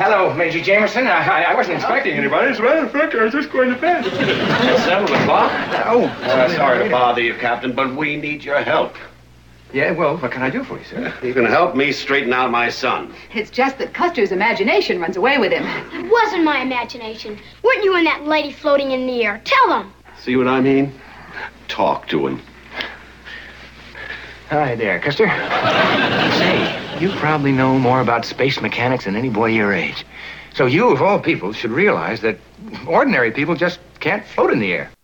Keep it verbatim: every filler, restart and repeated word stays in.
Hello, Major Jamerson. I, I wasn't expecting anybody. As a matter of fact, I was just going to bed. Seven o'clock? Oh, Uh, sorry to bother you, Captain, but we need your help. Yeah, well, what can I do for you, sir? You can help me straighten out my son. It's just that Custer's imagination runs away with him. It wasn't my imagination. Weren't you and that lady floating in the air? Tell them. See what I mean? Talk to him. Hi there, Custer. Say, you probably know more about space mechanics than any boy your age. So you, of all people, should realize that ordinary people just can't float in the air.